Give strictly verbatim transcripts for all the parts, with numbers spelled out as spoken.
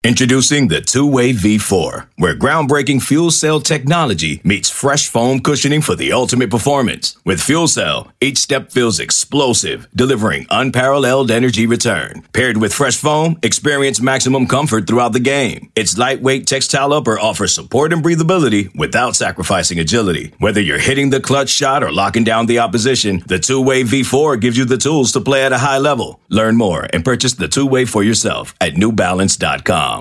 Introducing the two-way V four, where groundbreaking fuel cell technology meets fresh foam cushioning for the ultimate performance. With Fuel Cell, each step feels explosive, delivering unparalleled energy return. Paired with fresh foam, experience maximum comfort throughout the game. Its lightweight textile upper offers support and breathability without sacrificing agility. Whether you're hitting the clutch shot or locking down the opposition, the two-way V four gives you the tools to play at a high level. Learn more and purchase the two-way for yourself at new balance dot com.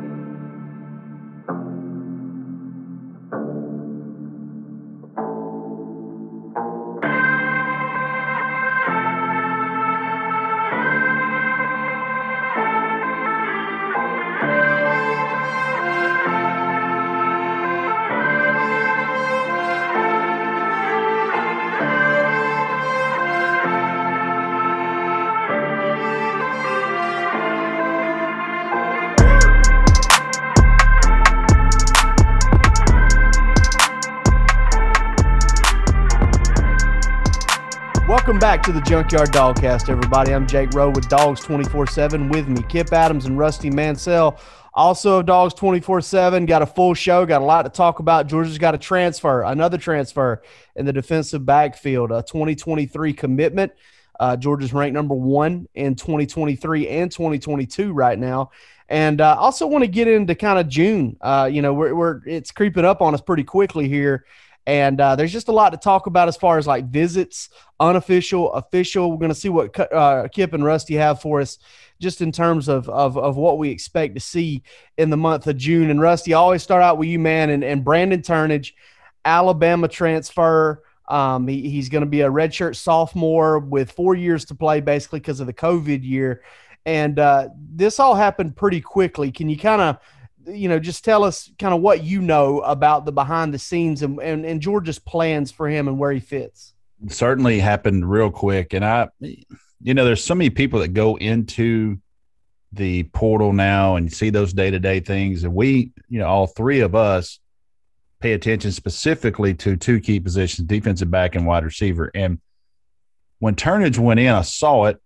Welcome back to the Junkyard Dogcast, everybody. I'm Jake Rowe with Dogs twenty-four seven. With me, Kip Adams and Rusty Mansell. Also, Dogs twenty-four seven. Got a full show. Got a lot to talk about. Georgia's got a transfer, another transfer in the defensive backfield, a twenty twenty-three commitment. Uh, Georgia's ranked number one in twenty twenty-three and twenty twenty-two right now. And I uh, also want to get into kind of June. Uh, you know, we're, we're it's creeping up on us pretty quickly here. And uh, there's just a lot to talk about as far as like visits, unofficial, official. We're going to see what uh, Kip and Rusty have for us just in terms of, of of what we expect to see in the month of June. And Rusty, I always start out with you, man, and, and Brandon Turnage, Alabama transfer. Um, he, he's going to be a redshirt sophomore with four years to play basically because of the COVID year. And uh, this all happened pretty quickly. Can you kind of – you know, just tell us kind of what you know about the behind the scenes and, and, and Georgia's plans for him and where he fits. Certainly happened real quick. And I, you know, there's so many people that go into the portal now and see those day-to-day things. And we, you know, all three of us pay attention specifically to two key positions, defensive back and wide receiver. And when Turnage went in, I saw it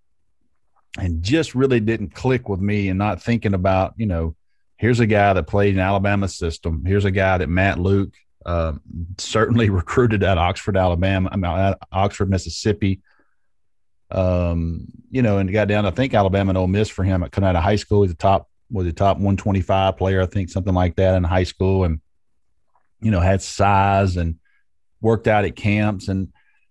and just really didn't click with me and not thinking about, you know, here's a guy that played in Alabama's system. Here's a guy that Matt Luke uh, certainly recruited at Oxford, Alabama. I mean, at Oxford, Mississippi. Um, you know, and got down. I think Alabama and Ole Miss for him coming out of high school. He's a top was a top one twenty-five player, I think, something like that in high school, and you know had size and worked out at camps. And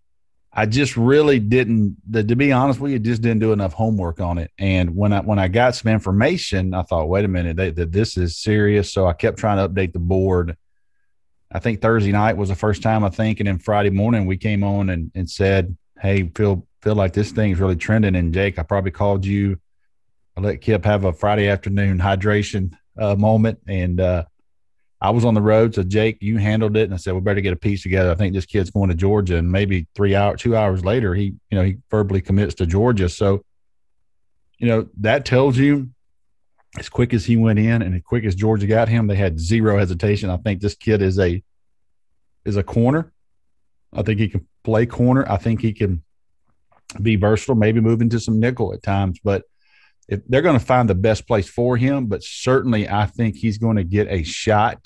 I just really didn't, to be honest with you, just didn't do enough homework on it. And when I when I got some information, I thought, wait a minute, they, that this is serious. So I kept trying to update the board. I think Thursday night was the first time, I think, and then Friday morning we came on and, and said, hey, feel feel like this thing's really trending. And Jake, I probably called you. I let Kip have a Friday afternoon hydration uh, moment, and uh, I was on the road, so Jake, you handled it, and I said, we better get a piece together. I think this kid's going to Georgia, and maybe three hours, two hours later, he, you know, he verbally commits to Georgia. So, you know, that tells you as quick as he went in and as quick as Georgia got him, they had zero hesitation. I think this kid is a is a corner. I think he can play corner. I think he can be versatile, maybe move into some nickel at times, but if they're going to find the best place for him, but certainly I think he's going to get a shot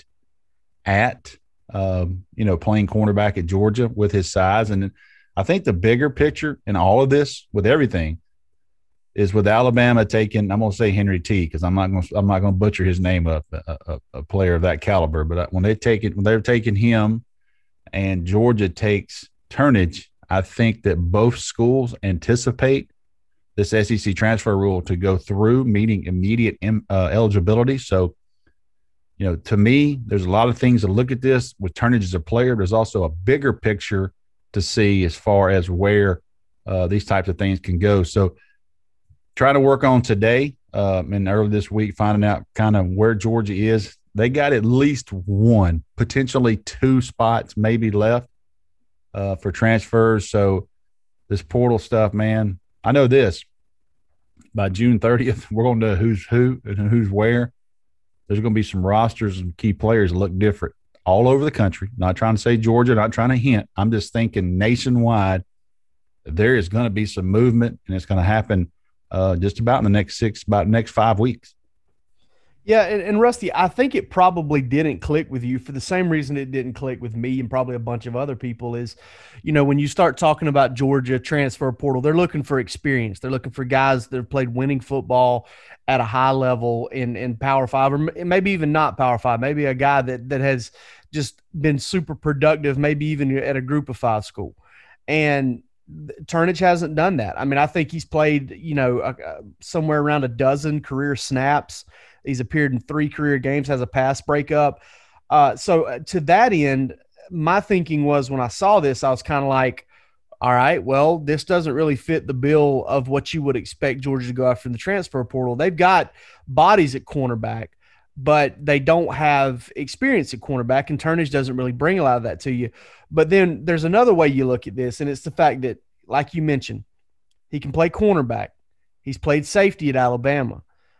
at, um, you know, playing cornerback at Georgia with his size. And I think the bigger picture in all of this, with everything, is with Alabama taking, I'm going to say Henry T, because I'm not going to, I'm not going to butcher his name up, a, a, a player of that caliber. But when they take it, when they're taking him, and Georgia takes Turnage, I think that both schools anticipate this S E C transfer rule to go through, meeting immediate uh, eligibility. So, you know, to me, there's a lot of things to look at this with Turnage as a player. There's also a bigger picture to see as far as where uh, these types of things can go. So, trying to work on today uh, and early this week, finding out kind of where Georgia is. They got at least one, potentially two spots maybe left uh, for transfers. So, this portal stuff, man. I know this, by June thirtieth, we're going to know who's who and who's where. There's going to be some rosters and key players that look different all over the country. Not trying to say Georgia, not trying to hint. I'm just thinking nationwide, there is going to be some movement, and it's going to happen uh, just about in the next six, about the next five weeks. Yeah, and, and Rusty, I think it probably didn't click with you for the same reason it didn't click with me and probably a bunch of other people is, you know, when you start talking about Georgia transfer portal, they're looking for experience. They're looking for guys that have played winning football at a high level in in Power Five, or maybe even not Power Five. Maybe a guy that that has just been super productive, maybe even at a Group of Five school. And Turnage hasn't done that. I mean, I think he's played, you know, uh, somewhere around a dozen career snaps. He's appeared in three career games, has a pass breakup. Uh, so to that end, my thinking was when I saw this, I was kind of like, all right, well, this doesn't really fit the bill of what you would expect Georgia to go after in the transfer portal. They've got bodies at cornerback, but they don't have experience at cornerback, and Turnage doesn't really bring a lot of that to you. But then there's another way you look at this, and it's the fact that, like you mentioned, he can play cornerback. He's played safety at Alabama.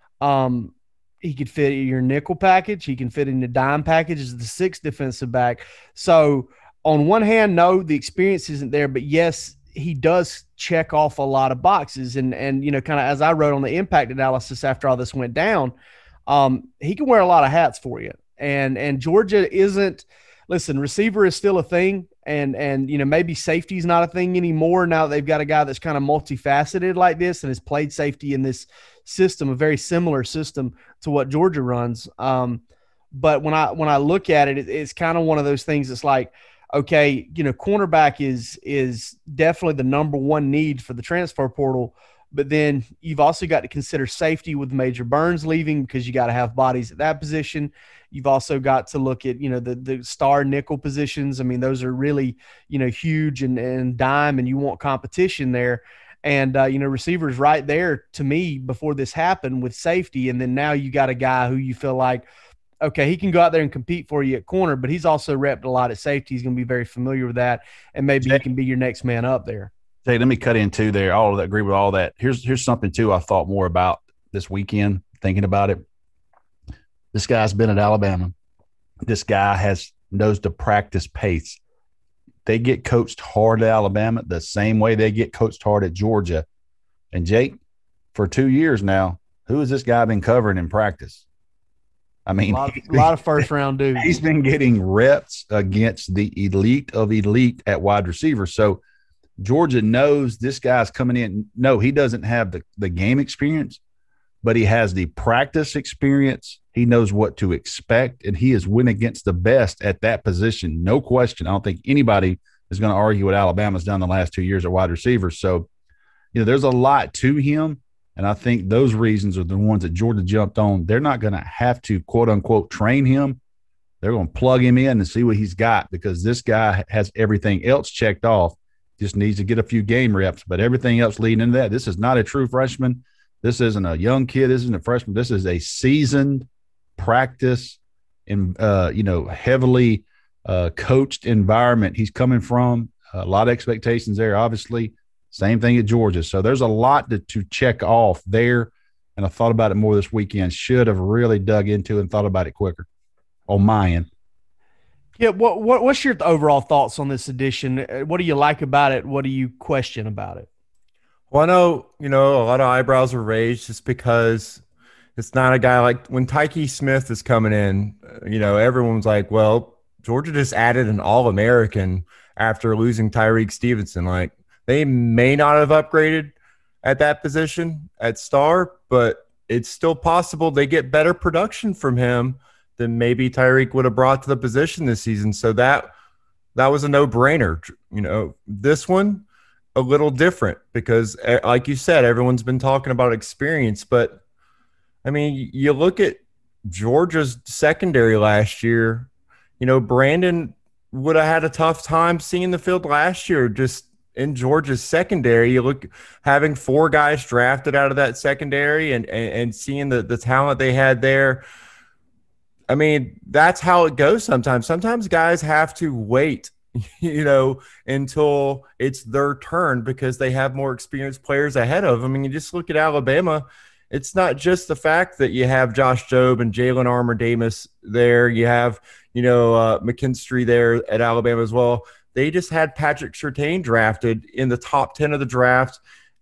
Um, he could fit in your nickel package. He can fit in the dime package as the sixth defensive back. So on one hand, no, the experience isn't there, but yes, he does check off a lot of boxes. And, and you know, kind of as I wrote on the impact analysis after all this went down, um, he can wear a lot of hats for you. And, and Georgia isn't – listen, receiver is still a thing, and, and you know, maybe safety is not a thing anymore now that they've got a guy that's kind of multifaceted like this and has played safety in this system, a very similar system to what Georgia runs. Um, but when I when I look at it, it it's kind of one of those things that's like, okay, you know, cornerback is is definitely the number one need for the transfer portal, but then you've also got to consider safety with Major Burns leaving because you got to have bodies at that position. You've also got to look at, you know, the the star nickel positions. I mean, those are really, you know, huge and, and dime, and you want competition there. And, uh, you know, receivers right there to me before this happened with safety. And then now you got a guy who you feel like, okay, he can go out there and compete for you at corner, but he's also repped a lot at safety. He's going to be very familiar with that. And maybe Jay, he can be your next man up there. Jay, let me cut in too there. All of that, agree with all that. Here's, here's something too I thought more about this weekend, thinking about it. This guy's been at Alabama. This guy has knows the practice pace. They get coached hard at Alabama the same way they get coached hard at Georgia. And Jake, for two years now, who has this guy been covering in practice? I mean, a lot of, a lot of first round dudes. He's been getting reps against the elite of elite at wide receiver. So Georgia knows this guy's coming in. No, he doesn't have the, the game experience, but he has the practice experience. He knows what to expect, and he has went against the best at that position. No question. I don't think anybody is going to argue what Alabama's done the last two years at wide receiver. So, you know, there's a lot to him, and I think those reasons are the ones that Georgia jumped on. They're not going to have to, quote, unquote, train him. They're going to plug him in and see what he's got because this guy has everything else checked off, just needs to get a few game reps. But everything else leading into that, this is not a true freshman. This isn't a young kid. This isn't a freshman. This is a seasoned practice and, uh, you know, heavily uh, coached environment he's coming from. A lot of expectations there, obviously. Same thing at Georgia. So there's a lot to, to check off there. And I thought about it more this weekend. Should have really dug into it and thought about it quicker on my end. Yeah. What, what What's your overall thoughts on this edition? What do you like about it? What do you question about it? Well, I know, you know, a lot of eyebrows were raised just because it's not a guy like when Tyke Smith is coming in, you know, everyone's like, well, Georgia just added an All-American after losing Tyrique Stevenson. Like, they may not have upgraded at that position at star, but it's still possible they get better production from him than maybe Tyrique would have brought to the position this season. So that that was a no-brainer. You know, this one, a little different because, like you said, everyone's been talking about experience, but I mean, you look at Georgia's secondary last year, you know, Brandon would have had a tough time seeing the field last year just in Georgia's secondary. You look having four guys drafted out of that secondary and, and, and seeing the, the talent they had there. I mean, that's how it goes sometimes. Sometimes guys have to wait, you know, until it's their turn because they have more experienced players ahead of them. I mean, you just look at Alabama. It's not just the fact that you have Josh Jobe and Jalen Armour-Davis there. You have, you know, uh, McKinstry there at Alabama as well. They just had Patrick Surtain drafted in the top ten of the draft,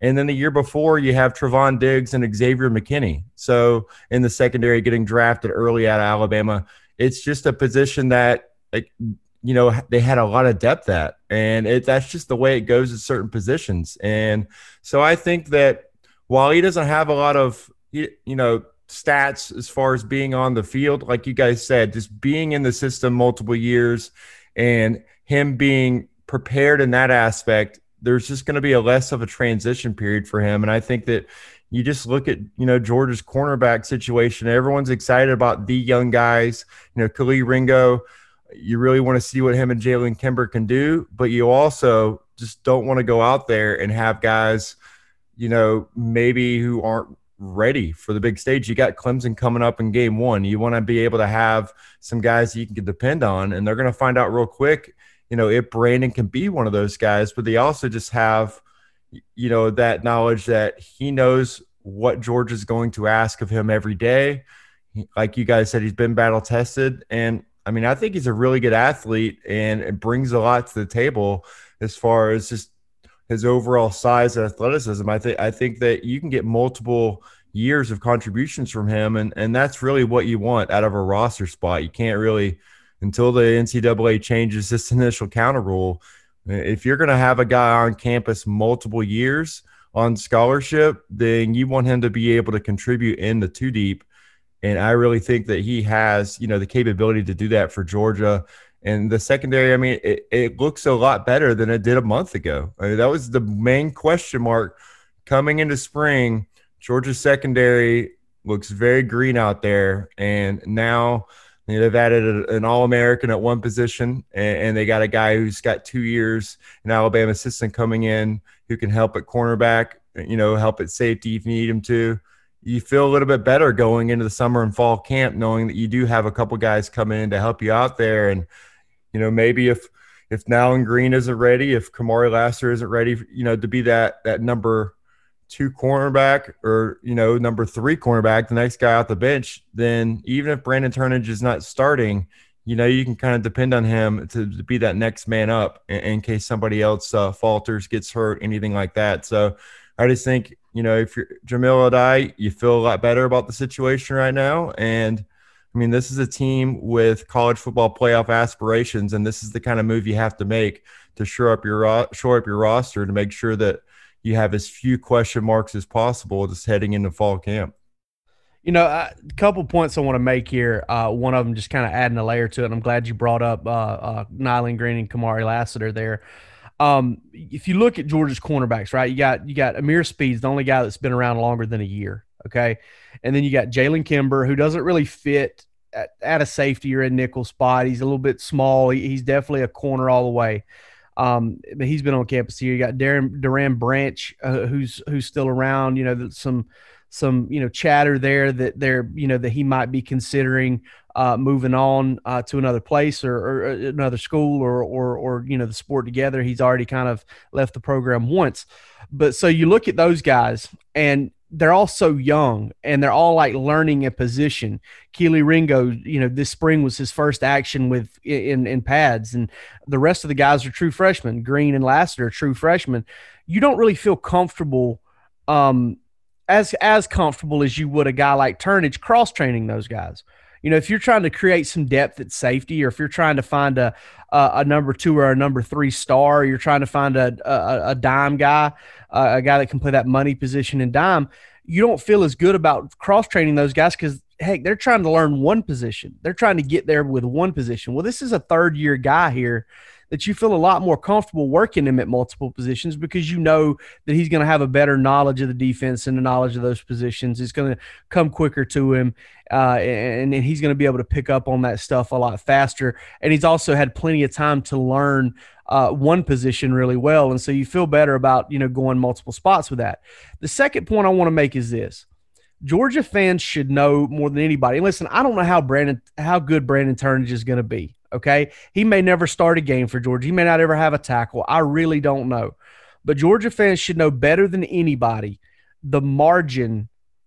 And then the year before, you have Trevon Diggs and Xavier McKinney. So in the secondary, getting drafted early out of Alabama, it's just a position that, like, you know, they had a lot of depth at, and it, that's just the way it goes at certain positions. And so I think that while he doesn't have a lot of, you know, stats as far as being on the field, like you guys said, just being in the system multiple years and him being prepared in that aspect, there's just going to be a less of a transition period for him. And I think that you just look at, you know, Georgia's cornerback situation. Everyone's excited about the young guys, you know, Kelee Ringo. You really want to see what him and Jalen Kimber can do, but you also just don't want to go out there and have guys, you know, maybe who aren't ready for the big stage. You got Clemson coming up in game one. You want to be able to have some guys you can depend on, and they're going to find out real quick, you know, if Brandon can be one of those guys, but they also just have, you know, that knowledge that he knows what Georgia's going to ask of him every day. Like you guys said, he's been battle tested. And I mean, I think he's a really good athlete, and it brings a lot to the table as far as just his overall size and athleticism. I think, I think that you can get multiple years of contributions from him. And, and that's really what you want out of a roster spot. You can't really, until the N C double A changes this initial counter rule, if you're going to have a guy on campus multiple years on scholarship, then you want him to be able to contribute in the two deep. And I really think that he has, you know, the capability to do that for Georgia. And the secondary, I mean, it, it looks a lot better than it did a month ago. I mean, that was the main question mark coming into spring. Georgia's secondary looks very green out there. And now – you know, they've added a, an All-American at one position, and, and they got a guy who's got two years, an Alabama assistant coming in who can help at cornerback, you know, help at safety if you need him to. You feel a little bit better going into the summer and fall camp knowing that you do have a couple guys coming in to help you out there. And, you know, maybe if if Nowlin Green isn't ready, if Kamari Lassiter isn't ready, you know, to be that that number two cornerback or, you know, number three cornerback, the next guy off the bench, then even if Brandon Turnage is not starting, you know, you can kind of depend on him to, to be that next man up in, in case somebody else uh, falters, gets hurt, anything like that. So I just think, you know, if you're Jamil Adai, you feel a lot better about the situation right now. And I mean, this is a team with college football playoff aspirations, and this is the kind of move you have to make to shore up your shore up your roster to make sure that you have as few question marks as possible just heading into fall camp. You know, a couple points I want to make here. Uh, one of them just kind of adding a layer to it. I'm glad you brought up uh, uh, Nowlin Green and Kamari Lassiter there. Um, if you look at Georgia's cornerbacks, right, you got you got Amir Speeds, the only guy that's been around longer than a year, okay? And then you got Jalen Kimber, who doesn't really fit at, at a safety or a nickel spot. He's a little bit small. He, he's definitely a corner all the way. Um, but he's been on campus here. You got Darren Duran Branch, uh, who's who's still around. You know, some some you know chatter there that they're you know that he might be considering uh, moving on uh, to another place or, or another school or or or you know the sport together. He's already kind of left the program once. But so you look at those guys and they're all so young and they're all like learning a position. Kelee Ringo, you know, this spring was his first action with in, in pads, and the rest of the guys are true freshmen. Green and Lassiter are true freshmen. You don't really feel comfortable, um, as, as comfortable as you would a guy like Turnage cross-training those guys. You know, if you're trying to create some depth at safety, or if you're trying to find a a, a number two or a number three star, or you're trying to find a a, a dime guy, uh, a guy that can play that money position in dime, you don't feel as good about cross-training those guys because, heck, they're trying to learn one position. They're trying to get there with one position. Well, this is a third-year guy here that you feel a lot more comfortable working him at multiple positions because you know that he's going to have a better knowledge of the defense and the knowledge of those positions. It's going to come quicker to him, uh, and, and he's going to be able to pick up on that stuff a lot faster. And he's also had plenty of time to learn uh, one position really well, and so you feel better about, you know, going multiple spots with that. The second point I want to make is this. Georgia fans should know more than anybody. And listen, I don't know how Brandon, how good Brandon Turnage is going to be. Okay, he may never start a game for Georgia. He may not ever have a tackle. I really don't know. But Georgia fans should know better than anybody the margin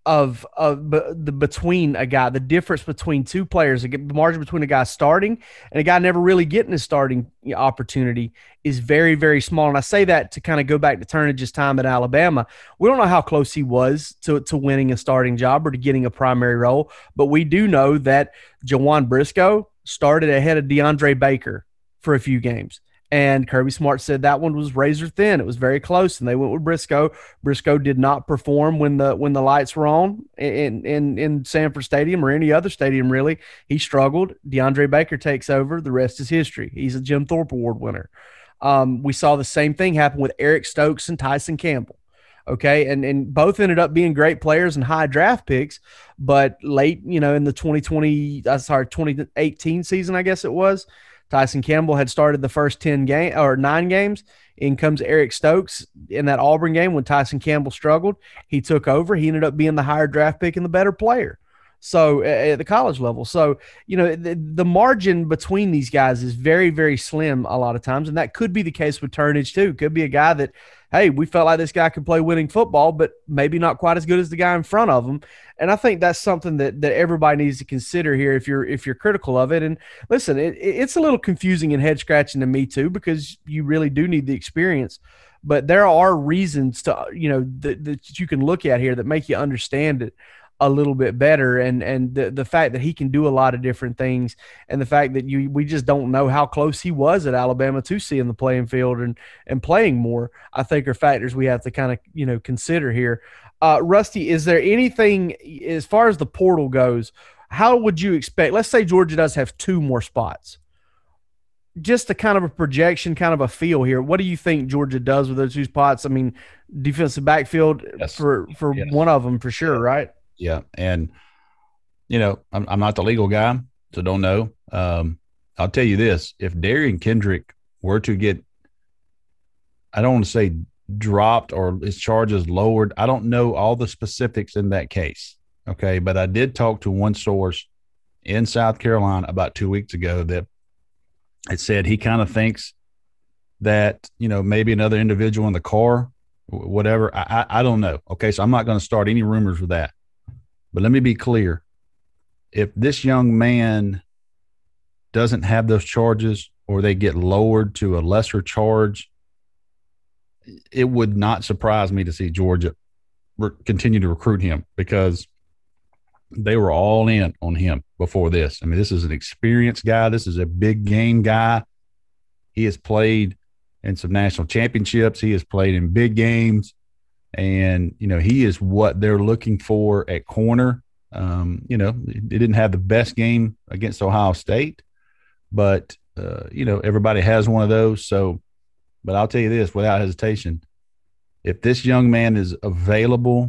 of of b- the between a guy, the difference between two players, the margin between a guy starting and a guy never really getting his starting opportunity is very, very small. And I say that to kind of go back to Turnage's time at Alabama. We don't know how close he was to, to winning a starting job or to getting a primary role, but we do know that Jawan Briscoe started ahead of DeAndre Baker for a few games. And Kirby Smart said that one was razor thin. It was very close, and they went with Briscoe. Briscoe did not perform when the when the lights were on in in in Sanford Stadium or any other stadium, really. He struggled. DeAndre Baker takes over. The rest is history. He's a Jim Thorpe Award winner. Um, we saw the same thing happen with Eric Stokes and Tyson Campbell. Okay, and and both ended up being great players and high draft picks, but late, you know, in the twenty twenty, uh, sorry, twenty eighteen season, I guess it was, Tyson Campbell had started the first ten game or nine games. In comes Eric Stokes in that Auburn game when Tyson Campbell struggled. He took over. He ended up being the higher draft pick and the better player. So at the college level, so you know the, the margin between these guys is very, very slim a lot of times, and that could be the case with Turnage too. Could be a guy that, hey, we felt like this guy could play winning football, but maybe not quite as good as the guy in front of him. And I think that's something that that everybody needs to consider here if you're if you're critical of it. And listen, it, it's a little confusing and head scratching to me too, because you really do need the experience. But there are reasons to you know that, that you can look at here that make you understand it a little bit better, and and the the fact that he can do a lot of different things, and the fact that you we just don't know how close he was at Alabama to seeing the playing field and and playing more, I think are factors we have to kind of you know consider here. Uh, Rusty, is there anything as far as the portal goes? How would you expect? Let's say Georgia does have two more spots. Just a kind of a projection, kind of a feel here. What do you think Georgia does with those two spots? I mean, defensive backfield yes. for for yes. one of them for sure, right? Yeah. And, you know, I'm, I'm not the legal guy, so don't know. Um, I'll tell you this. If Darian Kendrick were to get, I don't want to say dropped or his charges lowered, I don't know all the specifics in that case. Okay. But I did talk to one source in South Carolina about two weeks ago that it said he kind of thinks that, you know, maybe another individual in the car, whatever. I, I, I don't know. Okay. So I'm not going to start any rumors with that. But let me be clear. If this young man doesn't have those charges or they get lowered to a lesser charge, it would not surprise me to see Georgia re- continue to recruit him, because they were all in on him before this. I mean, this is an experienced guy. This is a big game guy. He has played in some national championships. He has played in big games. And, you know, he is what they're looking for at corner. Um, you know, they didn't have the best game against Ohio State, but, uh, you know, everybody has one of those. So, but I'll tell you this without hesitation, if this young man is available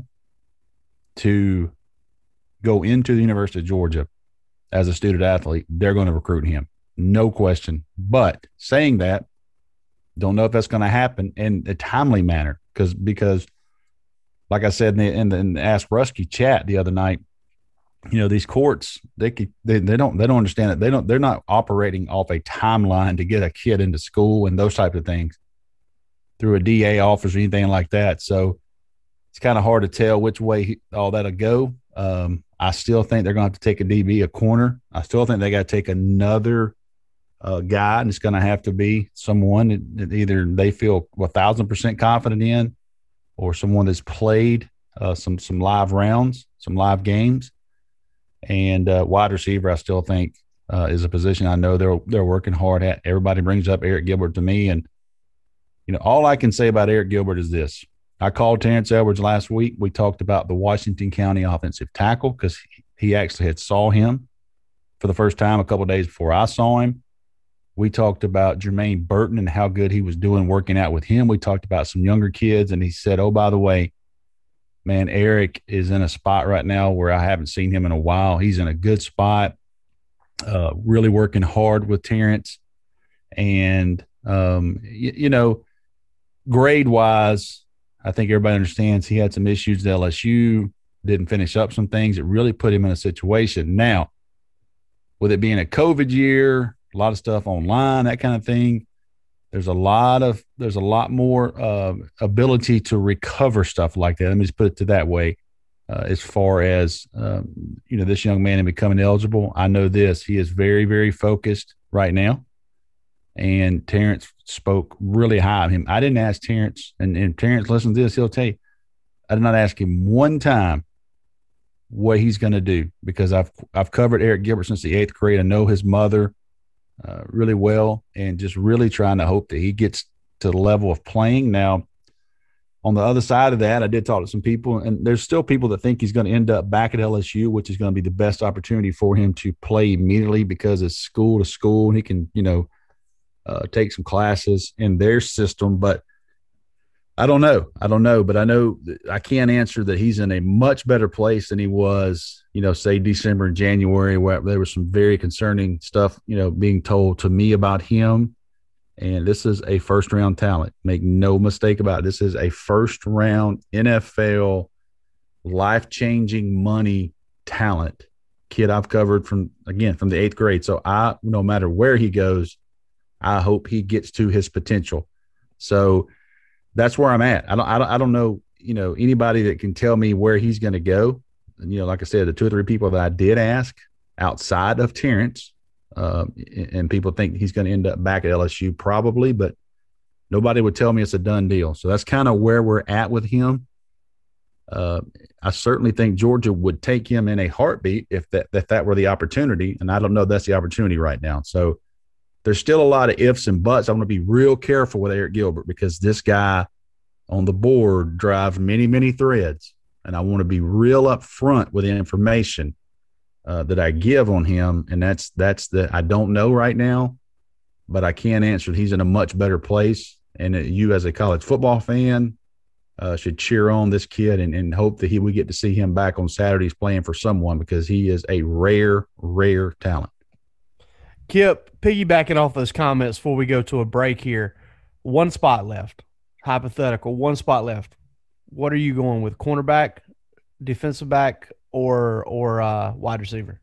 to go into the University of Georgia as a student athlete, they're going to recruit him. No question. But saying that, don't know if that's going to happen in a timely manner, because, because, like I said in the, in the, in the Ask Rusky chat the other night, you know, these courts, they, could, they they don't they don't understand it. They don't they're not operating off a timeline to get a kid into school and those types of things through a D A office or anything like that. So it's kind of hard to tell which way he, all that'll go. Um, I still think they're going to have to take a D B, a corner. I still think they got to take another uh, guy, and it's going to have to be someone that, that either they feel a thousand percent confident in, or someone that's played uh, some some live rounds, some live games. And uh, wide receiver, I still think uh, is a position I know they're they're working hard at. Everybody brings up Eric Gilbert to me, and you know all I can say about Eric Gilbert is this: I called Terrence Edwards last week. We talked about the Washington County offensive tackle, because he actually had saw him for the first time a couple of days before I saw him. We talked about Jermaine Burton and how good he was doing working out with him. We talked about some younger kids, and he said, oh, by the way, man, Eric is in a spot right now where I haven't seen him in a while. He's in a good spot, uh, really working hard with Terrence. And, um, you, you know, grade-wise, I think everybody understands he had some issues at L S U, didn't finish up some things. It really put him in a situation. Now, with it being a COVID year, a lot of stuff online, that kind of thing, there's a lot of there's a lot more uh, ability to recover stuff like that. Let me just put it to that way. uh, as far as, um, you know, this young man and becoming eligible. I know this. He is very, very focused right now. And Terrence spoke really high of him. I didn't ask Terrence, and, and Terrence, listen to this, he'll tell you, I did not ask him one time what he's going to do, because I've I've covered Eric Gilbert since the eighth grade. I know his mother uh, really well, and just really trying to hope that he gets to the level of playing. Now, on the other side of that, I did talk to some people, and there's still people that think he's going to end up back at L S U, which is going to be the best opportunity for him to play immediately, because it's school to school, and he can, you know, Uh, take some classes in their system. But I don't know. I don't know. But I know I can't answer that he's in a much better place than he was, you know, say December and January, where there was some very concerning stuff, you know, being told to me about him. And this is a first round talent. Make no mistake about it. This is a first round N F L life-changing money talent kid I've covered from, again, from the eighth grade. So I, no matter where he goes, I hope he gets to his potential. So that's where I'm at. I don't, I don't, I don't know, you know, anybody that can tell me where he's going to go. And, you know, like I said, the two or three people that I did ask outside of Terrence, uh, and people think he's going to end up back at L S U probably, but nobody would tell me it's a done deal. So that's kind of where we're at with him. Uh, I certainly think Georgia would take him in a heartbeat if that, if that were the opportunity. And I don't know if that's the opportunity right now. So there's still a lot of ifs and buts. I want to be real careful with Eric Gilbert, because this guy on the board drives many, many threads. And I want to be real upfront with the information uh, that I give on him. And that's, that's the, I don't know right now, but I can answer that he's in a much better place. And that you as a college football fan uh, should cheer on this kid and, and hope that he, we get to see him back on Saturdays playing for someone, because he is a rare, rare talent. Kip, piggybacking off those comments before we go to a break here, one spot left, hypothetical, one spot left. What are you going with, cornerback, defensive back, or or uh, wide receiver?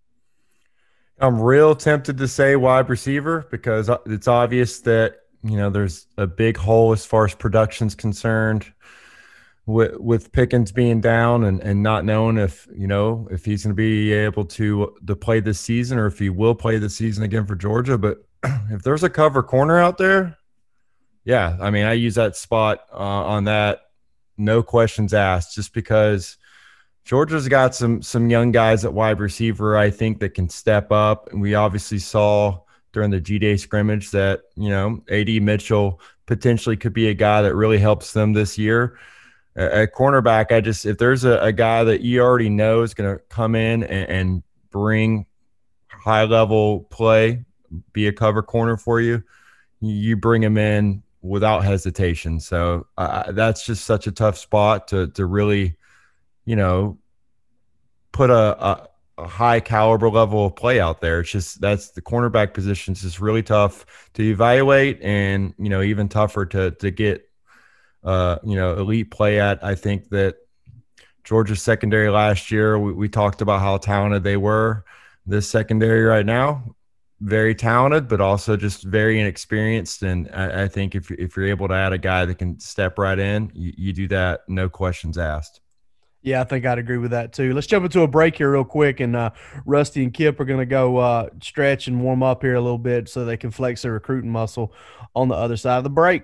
I'm real tempted to say wide receiver, because it's obvious that, you know, there's a big hole as far as production's concerned. With, with Pickens being down and, and not knowing if, you know, if he's going to be able to to play this season, or if he will play this season again for Georgia. But if there's a cover corner out there, yeah, I mean, I use that spot uh, on that, no questions asked, just because Georgia's got some some young guys at wide receiver, I think, that can step up. And we obviously saw during the G-Day scrimmage that, you know, A D Mitchell potentially could be a guy that really helps them this year. At cornerback, I just, if there's a, a guy that you already know is going to come in and, and bring high level play, be a cover corner for you, you bring him in without hesitation. So uh, that's just such a tough spot to to really, you know, put a, a, a high caliber level of play out there. It's just, that's the cornerback position is just really tough to evaluate, and, you know, even tougher to to get Uh, you know, elite play at. I think that Georgia's secondary last year, we, we talked about how talented they were. This secondary right now, very talented, but also just very inexperienced. And I, I think if, if you're able to add a guy that can step right in, you, you do that, no questions asked. Yeah, I think I'd agree with that too. Let's jump into a break here real quick, and uh, Rusty and Kip are going to go uh, stretch and warm up here a little bit so they can flex their recruiting muscle on the other side of the break.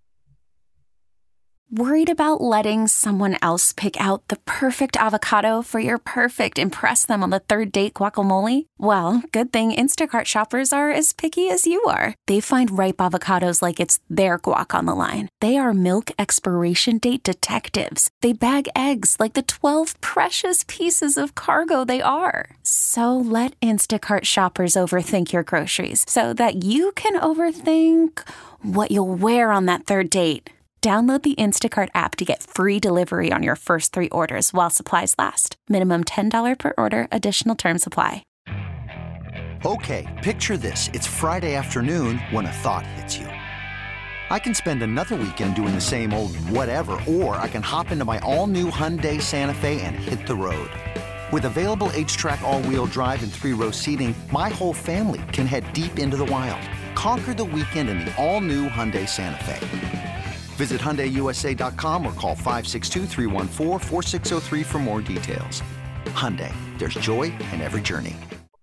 Worried about letting someone else pick out the perfect avocado for your perfect impress them on the third date guacamole? Well, good thing Instacart shoppers are as picky as you are. They find ripe avocados like it's their guac on the line. They are milk expiration date detectives. They bag eggs like the twelve precious pieces of cargo they are. So let Instacart shoppers overthink your groceries so that you can overthink what you'll wear on that third date. Download the Instacart app to get free delivery on your first three orders while supplies last. Minimum ten dollars per order. Additional terms apply. Okay, picture this. It's Friday afternoon when a thought hits you. I can spend another weekend doing the same old whatever, or I can hop into my all-new Hyundai Santa Fe and hit the road. With available H-Track all-wheel drive and three-row seating, my whole family can head deep into the wild. Conquer the weekend in the all-new Hyundai Santa Fe. Visit Hyundai U S A dot com or call five six two, three one four, four six zero three for more details. Hyundai, there's joy in every journey.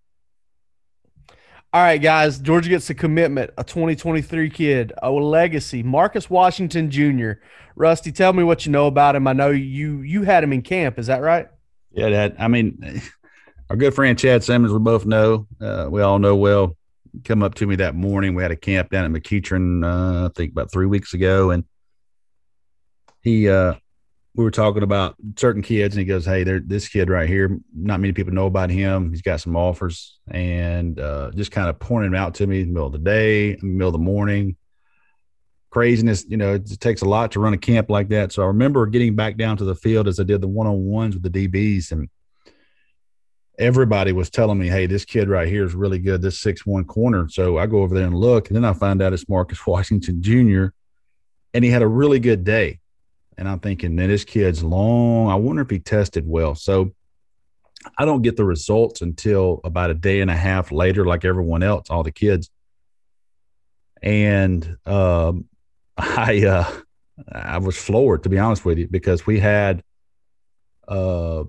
All right, guys, Georgia gets a commitment, a twenty twenty-three kid, a legacy, Marcus Washington Junior Rusty, tell me what you know about him. I know you you had him in camp. Is that right? Yeah, that, I mean, our good friend Chad Simmons, we both know, uh, we all know well, come up to me that morning. We had a camp down at McEachern, uh, I think about three weeks ago, and he, uh, we were talking about certain kids, and he goes, "Hey, there, this kid right here, not many people know about him. He's got some offers," and uh, just kind of pointed him out to me in the middle of the day, in the middle of the morning. Craziness, you know, it takes a lot to run a camp like that. So I remember getting back down to the field as I did the one-on-ones with the D Bs, and everybody was telling me, "Hey, this kid right here is really good, this six one corner." So I go over there and look, and then I find out it's Marcus Washington Junior, and he had a really good day. And I'm thinking, man, this kid's long. I wonder if he tested well. So I don't get the results until about a day and a half later, like everyone else, all the kids. And um, I uh, I was floored, to be honest with you, because we had uh,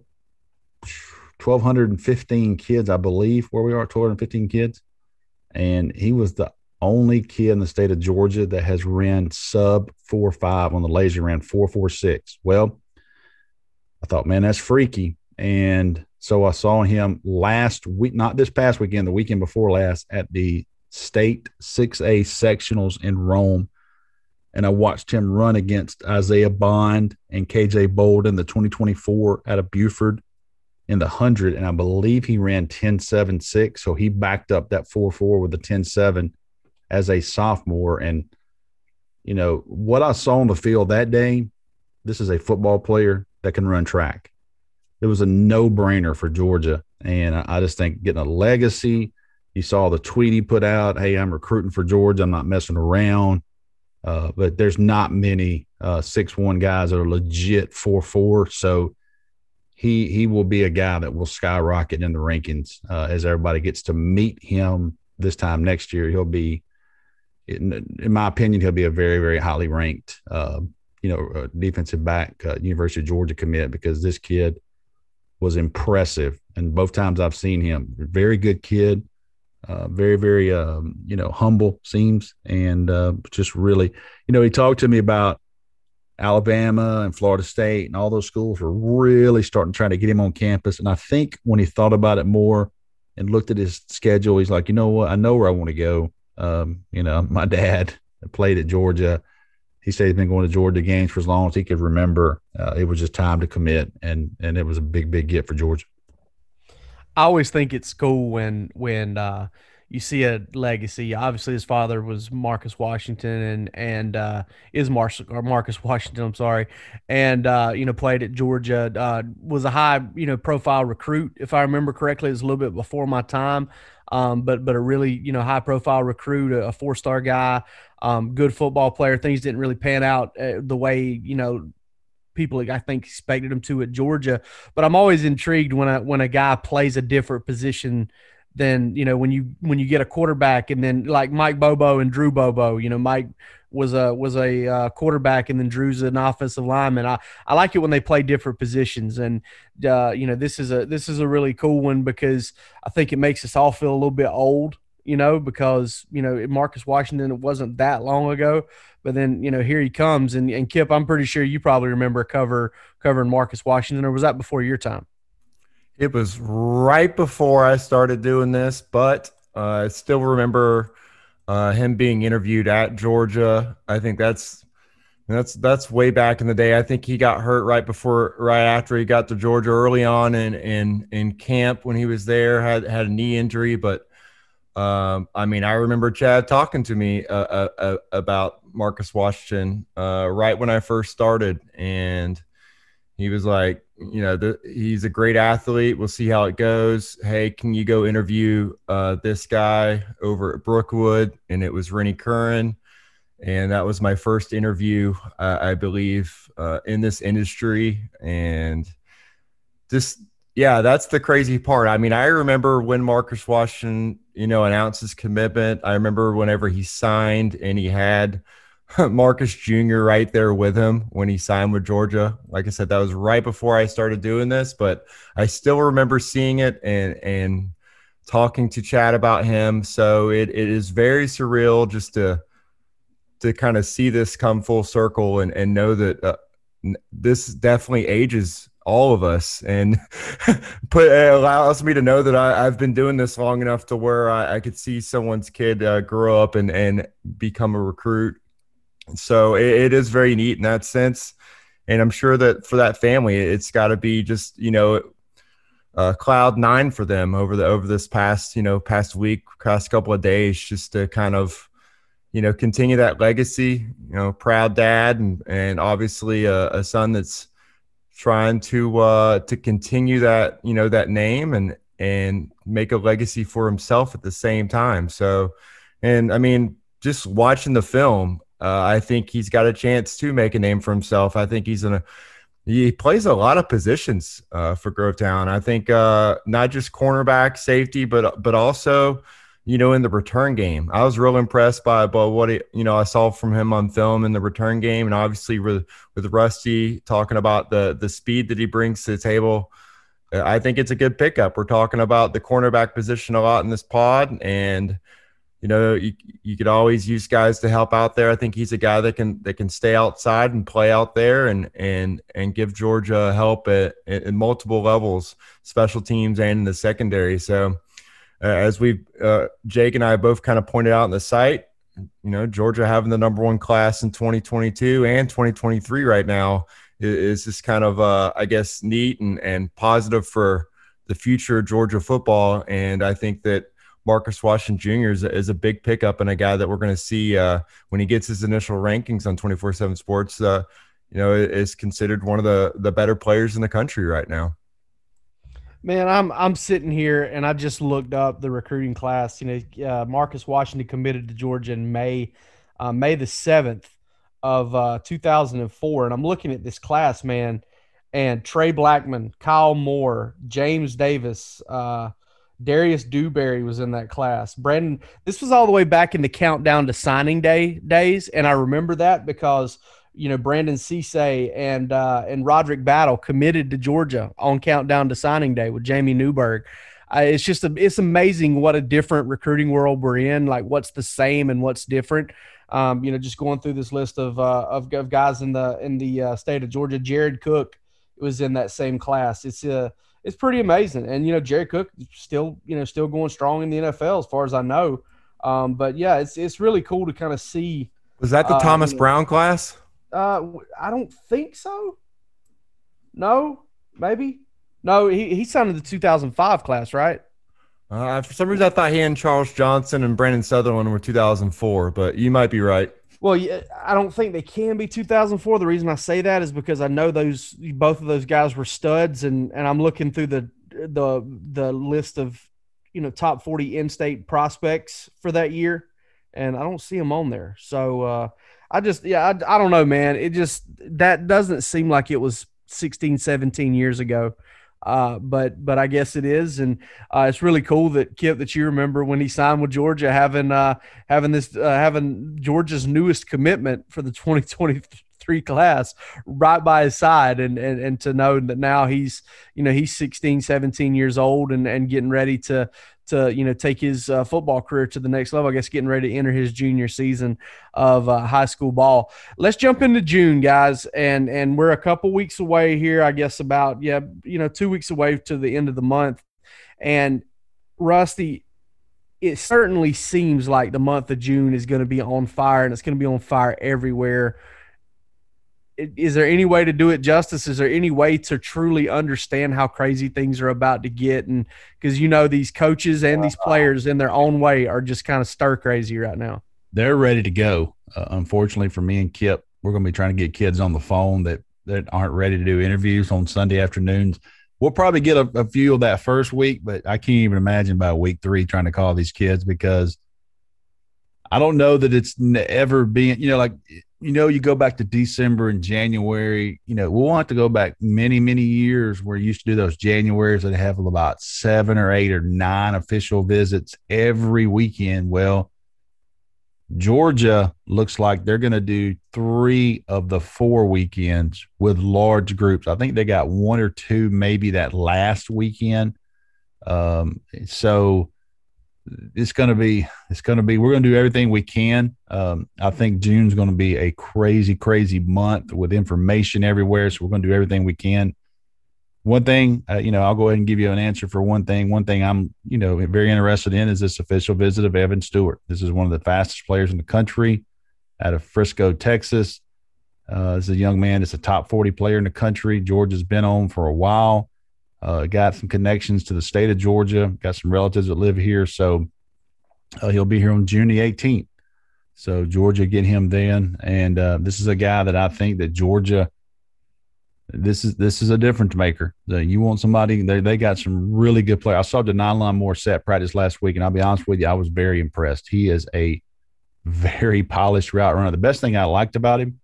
twelve fifteen kids, I believe, where we are, twelve fifteen kids. And he was the only kid in the state of Georgia that has ran sub four five on the laser, ran four four six. Well, I thought, man, that's freaky. And so I saw him last week, not this past weekend, the weekend before last, at the state six A sectionals in Rome. And I watched him run against Isaiah Bond and K J Bolden, the twenty twenty-four out of Buford, in the one hundred. And I believe he ran ten seven six. So he backed up that four four with the ten seven as a sophomore. And, you know, what I saw on the field that day, this is a football player that can run track. It was a no-brainer for Georgia. And I just think getting a legacy, you saw the tweet he put out, "Hey, I'm recruiting for Georgia. I'm not messing around." Uh, but there's not many uh, six one guys that are legit four four. So he he will be a guy that will skyrocket in the rankings uh, as everybody gets to meet him this time next year. He'll be, In, in my opinion, he'll be a very, very highly ranked, uh, you know, uh, defensive back, uh, University of Georgia commit, because this kid was impressive. And both times I've seen him, very good kid, uh, very, very, um, you know, humble seems, and uh, just really, you know, he talked to me about Alabama and Florida State, and all those schools were really starting to try to get him on campus. And I think when he thought about it more and looked at his schedule, he's like, you know what, I know where I want to go. Um, you know, my dad played at Georgia. He said he's been going to Georgia games for as long as he could remember. Uh, it was just time to commit, and and it was a big, big get for Georgia. I always think it's cool when when uh, you see a legacy. Obviously, his father was Marcus Washington, and and uh, is Marcus or Marcus Washington. I'm sorry, and uh, you know, played at Georgia. Uh, was a high you know profile recruit, if I remember correctly. It was a little bit before my time. Um, but but a really, you know, high-profile recruit, a, a four-star guy, um, good football player. Things didn't really pan out uh, the way, you know, people, I think, expected him to at Georgia. But I'm always intrigued when a, when a guy plays a different position than, you know, when you when you get a quarterback, and then like Mike Bobo and Drew Bobo. You know, Mike was a was a uh, quarterback, and then Drew's an offensive lineman. I, I like it when they play different positions, and uh, you know, this is a this is a really cool one, because I think it makes us all feel a little bit old, you know, because, you know, Marcus Washington, it wasn't that long ago, but then, you know, here he comes. And, and Kip, I'm pretty sure you probably remember cover covering Marcus Washington, or was that before your time? It was right before I started doing this, but uh, I still remember uh, him being interviewed at Georgia. I think that's that's that's way back in the day. I think he got hurt right before, right after he got to Georgia, early on in in, in camp when he was there. had had a knee injury, but um, I mean, I remember Chad talking to me uh, uh, uh, about Marcus Washington uh, right when I first started, and he was like, you know, the, he's a great athlete. We'll see how it goes. Hey, can you go interview uh, this guy over at Brookwood? And it was Rennie Curran. And that was my first interview, uh, I believe, uh, in this industry. And just, yeah, that's the crazy part. I mean, I remember when Marcus Washington, you know, announced his commitment. I remember whenever he signed and he had Marcus Junior right there with him when he signed with Georgia. Like I said, that was right before I started doing this, but I still remember seeing it and and talking to Chad about him. So it it is very surreal just to to kind of see this come full circle and and know that uh, this definitely ages all of us and put it allows me to know that I, I've been doing this long enough to where I, I could see someone's kid uh, grow up and and become a recruit. So it, it is very neat in that sense. And I'm sure that for that family, it's got to be just, you know, uh, cloud nine for them over the, over this past, you know, past week, past couple of days, just to kind of, you know, continue that legacy, you know, proud dad and, and obviously a, a son that's trying to, uh, to continue that, you know, that name and, and make a legacy for himself at the same time. So, and I mean, just watching the film, Uh, I think he's got a chance to make a name for himself. I think he's in a he plays a lot of positions uh, for Grovetown. I think uh, not just cornerback, safety, but but also, you know, in the return game. I was real impressed by, by what he, you know I saw from him on film in the return game, and obviously with with Rusty talking about the the speed that he brings to the table. I think it's a good pickup. We're talking about the cornerback position a lot in this pod, and you know, you, you could always use guys to help out there. I think he's a guy that can that can stay outside and play out there and and and give Georgia help at, at multiple levels, special teams and in the secondary. So uh, as we uh, Jake and I both kind of pointed out in the site, you know, Georgia having the number one class in twenty twenty-two and twenty twenty-three right now is, is just kind of uh, I guess neat and and positive for the future of Georgia football. And I think that Marcus Washington Junior is a, is a big pickup and a guy that we're going to see uh, when he gets his initial rankings on twenty-four seven Sports, uh, you know, is considered one of the, the better players in the country right now. Man, I'm I'm sitting here and I just looked up the recruiting class. You know, uh, Marcus Washington committed to Georgia in May, uh, May the seventh of uh, two thousand four, and I'm looking at this class, man, and Trey Blackman, Kyle Moore, James Davis, uh, Darius Dewberry was in that class. Brandon, this was all the way back in the countdown to signing day days, and I remember that because you know Brandon Cisse and uh, and Roderick Battle committed to Georgia on countdown to signing day with Jamie Newberg. Uh, it's just a, it's amazing what a different recruiting world we're in. Like what's the same and what's different. Um, you know, just going through this list of uh, of, of guys in the in the uh, state of Georgia. Jared Cook was in that same class. It's a uh, It's pretty amazing. And, you know, Jared Cook still, you know, still going strong in the N F L as far as I know. Um, but, yeah, it's it's really cool to kind of see. Was that the uh, Thomas you know, Brown class? Uh, I don't think so. No, maybe. No, he, he signed in the two thousand five class, right? Uh, for some reason, I thought he and Charles Johnson and Brandon Sutherland were two thousand four, but you might be right. Well, yeah, I don't think they can be two thousand four. The reason I say that is because I know those both of those guys were studs, and and I'm looking through the the the list of you know top forty in-state prospects for that year, and I don't see them on there. So uh, I just yeah I, I don't know, man. It just that doesn't seem like it was sixteen, seventeen years ago. Uh, but but I guess it is, and uh, it's really cool that Kip that you remember when he signed with Georgia, having uh, having this uh, having Georgia's newest commitment for the twenty twenty-three class right by his side, and and and to know that now he's you know he's sixteen, seventeen years old and and getting ready to to you know take his uh, football career to the next level. I guess getting ready to enter his junior season of uh, high school ball. Let's jump into June, guys, and and we're a couple weeks away here. I guess about yeah you know two weeks away to the end of the month. And Rusty, it certainly seems like the month of June is going to be on fire, and it's going to be on fire everywhere. Is there any way to do it justice? Is there any way to truly understand how crazy things are about to get? And because, you know, these coaches and these players in their own way are just kind of stir crazy right now. They're ready to go. Uh, unfortunately for me and Kip, we're going to be trying to get kids on the phone that, that aren't ready to do interviews on Sunday afternoons. We'll probably get a, a few of that first week, but I can't even imagine by week three trying to call these kids because I don't know that it's ever been, you know, like – you know, you go back to December and January, you know, we'll have to go back many, many years where you used to do those Januaries that have about seven or eight or nine official visits every weekend. Well, Georgia looks like they're going to do three of the four weekends with large groups. I think they got one or two, maybe that last weekend. Um, so it's going to be, it's going to be, we're going to do everything we can. Um, I think June's going to be a crazy, crazy month with information everywhere. So we're going to do everything we can. One thing, uh, you know, I'll go ahead and give you an answer for one thing. One thing I'm, you know, very interested in is this official visit of Evan Stewart. This is one of the fastest players in the country out of Frisco, Texas. Uh, this is a young man that's a top forty player in the country. Georgia's been on for a while. Uh, got some connections to the state of Georgia. Got some relatives that live here. So uh, he'll be here on June the eighteenth. So Georgia get him then. And uh, this is a guy that I think that Georgia – This is this is a difference maker. The, you want somebody, they, they got some really good players. I saw Denylon Morissette practice last week, and I'll be honest with you, I was very impressed. He is a very polished route runner. The best thing I liked about him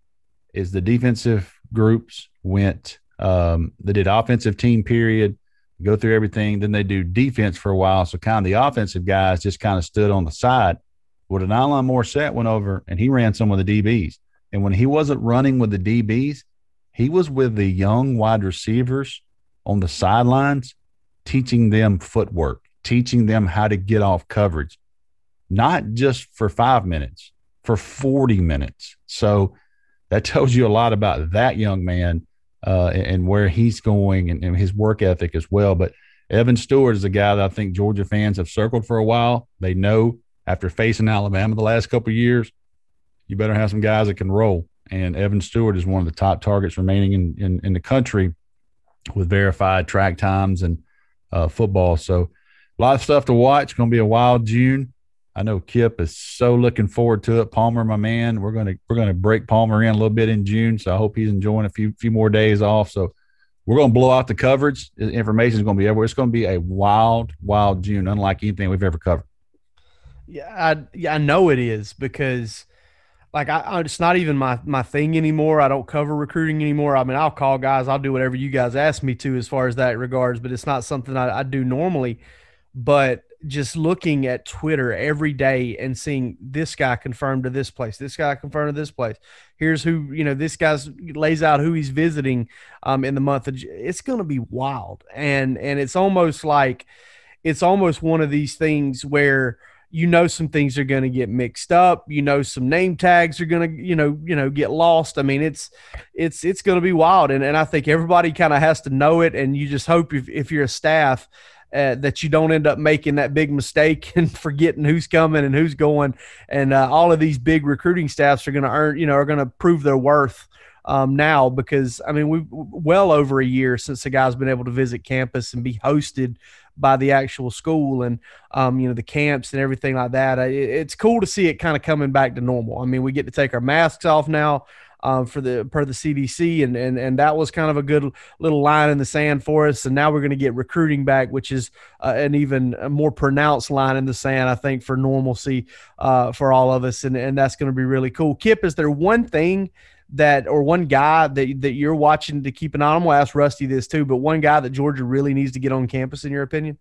is the defensive groups went um, – they did offensive team period, go through everything, then they do defense for a while. So kind of the offensive guys just kind of stood on the side. Well, Denylon Morissette went over, and he ran some of the D Bs. And when he wasn't running with the D Bs, he was with the young wide receivers on the sidelines, teaching them footwork, teaching them how to get off coverage, not just for five minutes, for forty minutes. So that tells you a lot about that young man uh, and, and where he's going and, and his work ethic as well. But Evan Stewart is a guy that I think Georgia fans have circled for a while. They know after facing Alabama the last couple of years, you better have some guys that can roll. And Evan Stewart is one of the top targets remaining in, in, in the country with verified track times and uh, football. So a lot of stuff to watch. It's going to be a wild June. I know Kip is so looking forward to it. Palmer, my man, we're going to we're going to break Palmer in a little bit in June. So I hope he's enjoying a few few more days off. So we're going to blow out the coverage. The information is going to be everywhere. It's going to be a wild, wild June, unlike anything we've ever covered. Yeah, I, yeah, I know it is because – Like I, it's not even my, my thing anymore. I don't cover recruiting anymore. I mean, I'll call guys. I'll do whatever you guys ask me to as far as that regards, but it's not something I, I do normally. But just looking at Twitter every day and seeing this guy confirmed to this place, this guy confirmed to this place. Here's who, you know, this guy's lays out who he's visiting um, in the month of, it's going to be wild. And, and it's almost like, it's almost one of these things where, you know, some things are going to get mixed up. You know, some name tags are going to, you know, you know, get lost. I mean, it's, it's, it's going to be wild. And, and I think everybody kind of has to know it. And you just hope if, if you're a staff uh, that you don't end up making that big mistake and forgetting who's coming and who's going. And uh, all of these big recruiting staffs are going to earn, you know, are going to prove their worth um, now, because I mean, we've well over a year since the guy's been able to visit campus and be hosted by the actual school and, um, you know, the camps and everything like that. It, it's cool to see it kind of coming back to normal. I mean, we get to take our masks off now um, for the, per the C D C. And, and, and that was kind of a good little line in the sand for us. And now we're going to get recruiting back, which is uh, an even more pronounced line in the sand, I think, for normalcy uh, for all of us. And, and that's going to be really cool. Kip, is there one thing that, or one guy that that you're watching to keep an eye on? I'm going to ask Rusty this too, but one guy that Georgia really needs to get on campus, in your opinion?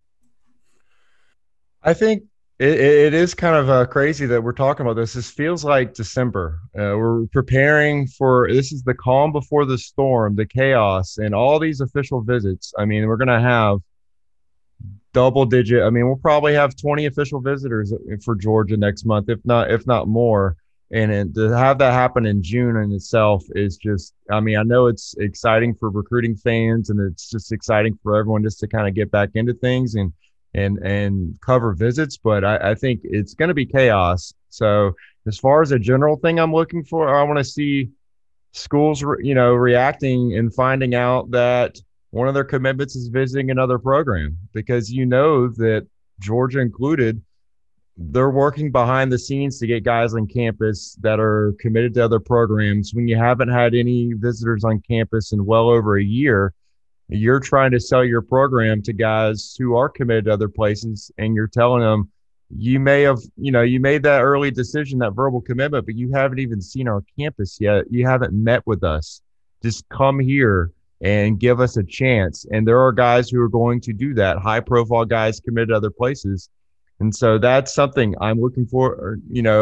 I think it, it is kind of uh, crazy that we're talking about this. This feels like December. Uh, we're preparing for, this is the calm before the storm, the chaos, and all these official visits. I mean, we're going to have double digit. I mean, we'll probably have twenty official visitors for Georgia next month, if not, if not more. And it, to have that happen in June in itself is just, I mean, I know it's exciting for recruiting fans, and it's just exciting for everyone just to kind of get back into things and and and cover visits. But I, I think it's going to be chaos. So as far as a general thing I'm looking for, I want to see schools, you know, reacting and finding out that one of their commitments is visiting another program, because you know that Georgia included, they're working behind the scenes to get guys on campus that are committed to other programs. When you haven't had any visitors on campus in well over a year, you're trying to sell your program to guys who are committed to other places, and you're telling them, you may have, you know, you made that early decision, that verbal commitment, but you haven't even seen our campus yet. You haven't met with us. Just come here and give us a chance. And there are guys who are going to do that, high-profile guys committed to other places. And so that's something I'm looking for, you know,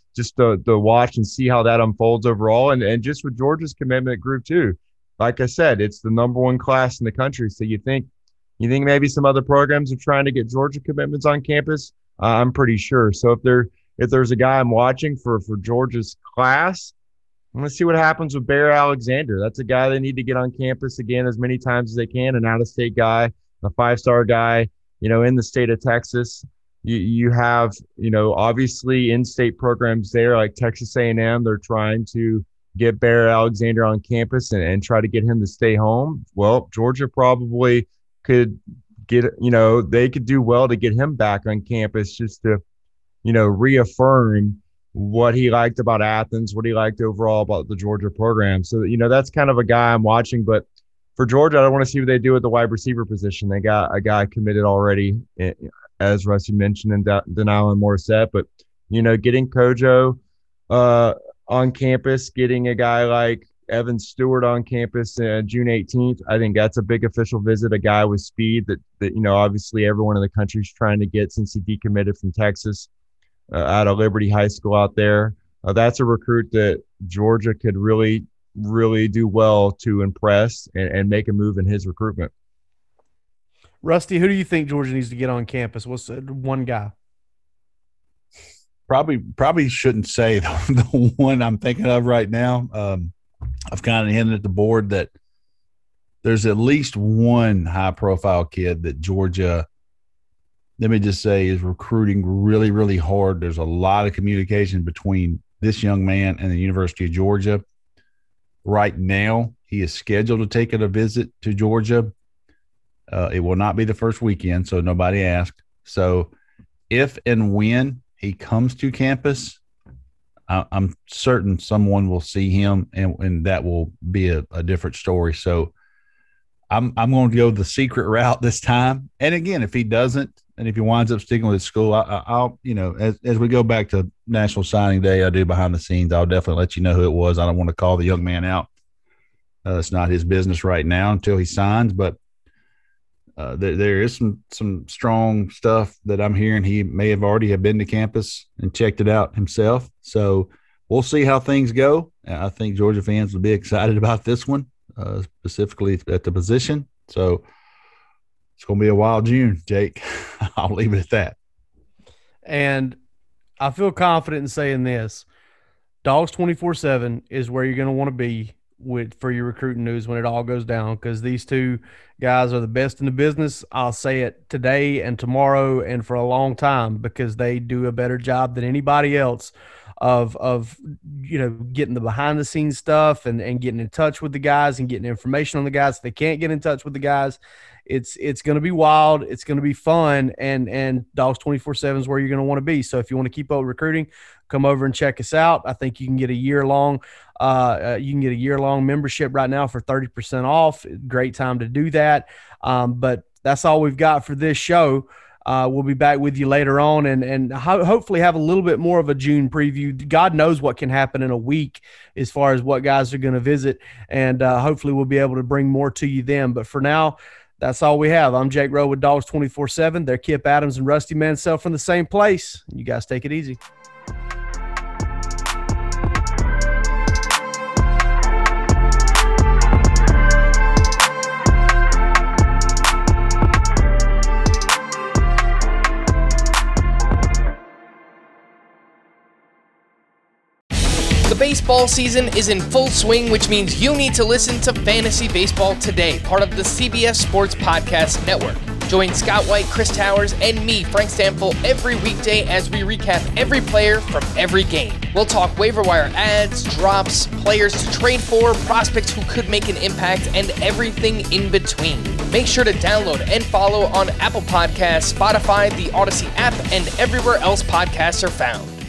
just to, to watch and see how that unfolds overall. And, and just with Georgia's commitment group too, like I said, it's the number one class in the country. So you think, you think maybe some other programs are trying to get Georgia commitments on campus? Uh, I'm pretty sure. So if there, if there's a guy I'm watching for, for Georgia's class, I'm going to see what happens with Bear Alexander. That's a guy they need to get on campus again as many times as they can, an out-of-state guy, a five-star guy, you know, in the state of Texas. You, you have, you know, obviously in-state programs there like Texas A and M. They're trying to get Bear Alexander on campus and, and try to get him to stay home. Well, Georgia probably could get, you know, they could do well to get him back on campus just to, you know, reaffirm what he liked about Athens, what he liked overall about the Georgia program. So, you know, that's kind of a guy I'm watching. But for Georgia, I want to see what they do with the wide receiver position. They got a guy committed already, as Rusty mentioned, in Denyle and Morissette. But, you know, getting Kojo uh, on campus, getting a guy like Evan Stewart on campus uh, June eighteenth, I think that's a big official visit, a guy with speed that, that, you know, obviously everyone in the country is trying to get since he decommitted from Texas. Uh, out of Liberty High School out there. Uh, that's a recruit that Georgia could really, really do well to impress and, and make a move in his recruitment. Rusty, who do you think Georgia needs to get on campus? What's the one guy? Probably, probably shouldn't say the, the one I'm thinking of right now. Um, I've kind of hinted at the board that there's at least one high-profile kid that Georgia – let me just say, is recruiting really, really hard. There's a lot of communication between this young man and the University of Georgia. Right now, he is scheduled to take a visit to Georgia. Uh, it will not be the first weekend, so nobody asked. So if and when he comes to campus, I, I'm certain someone will see him, and, and that will be a, a different story. So I'm I'm going to go the secret route this time. And again, if he doesn't, and if he winds up sticking with his school, I, I, I'll, you know, as, as we go back to National Signing Day, I do behind the scenes, I'll definitely let you know who it was. I don't want to call the young man out. Uh, it's not his business right now until he signs, but uh, there, there is some some strong stuff that I'm hearing. He may have already have been to campus and checked it out himself. So we'll see how things go. I think Georgia fans will be excited about this one, uh, specifically at the position. So it's going to be a wild June, Jake. I'll leave it at that. And I feel confident in saying this. Dogs twenty-four seven is where you're going to want to be with for your recruiting news when it all goes down, because these two guys are the best in the business. I'll say it today and tomorrow and for a long time, because they do a better job than anybody else of, of you know, getting the behind-the-scenes stuff and, and getting in touch with the guys and getting information on the guys. If they can't get in touch with the guys, It's it's going to be wild. It's going to be fun, and and Dogs twenty-four seven is where you're going to want to be. So if you want to keep up with recruiting, come over and check us out. I think you can get a year long. Uh, uh, you can get a year long membership right now for thirty percent off. Great time to do that. Um, but that's all we've got for this show. Uh, we'll be back with you later on, and and ho- hopefully have a little bit more of a June preview. God knows what can happen in a week as far as what guys are going to visit, and uh, hopefully we'll be able to bring more to you then. But for now, that's all we have. I'm Jake Rowe with Dogs twenty-four seven. They're Kip Adams and Rusty Mansell from the same place. You guys take it easy. Baseball season is in full swing, which means you need to listen to Fantasy Baseball Today, part of the C B S Sports Podcast Network. Join Scott White, Chris Towers, and me, Frank Stample, every weekday as we recap every player from every game. We'll talk waiver wire ads, drops, players to trade for, prospects who could make an impact, and everything in between. Make sure to download and follow on Apple Podcasts, Spotify, the Odyssey app, and everywhere else podcasts are found.